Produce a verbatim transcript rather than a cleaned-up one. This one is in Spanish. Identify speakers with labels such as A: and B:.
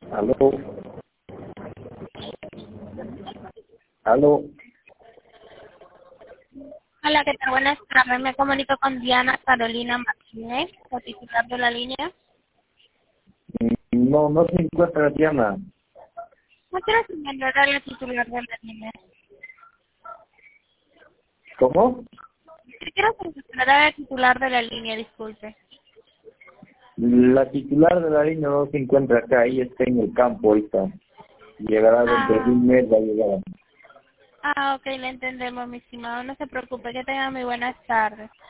A: Aló. Aló.
B: Hola, ¿qué tal? Buenas tardes. Me comunico con Diana Carolina Martínez, la titular de la línea.
A: No, no se encuentra Diana.
B: No quiero señalar a la titular de la línea.
A: ¿Cómo?
B: Quiero señalar a la titular de la línea, disculpe.
A: La titular de la línea no se encuentra acá, ella está en el campo ahorita. Llegará dentro de
B: Ah,
A: un mes, va a llegar.
B: ah, ok, le entendemos, mi estimado. No se preocupe, que tenga muy buenas tardes.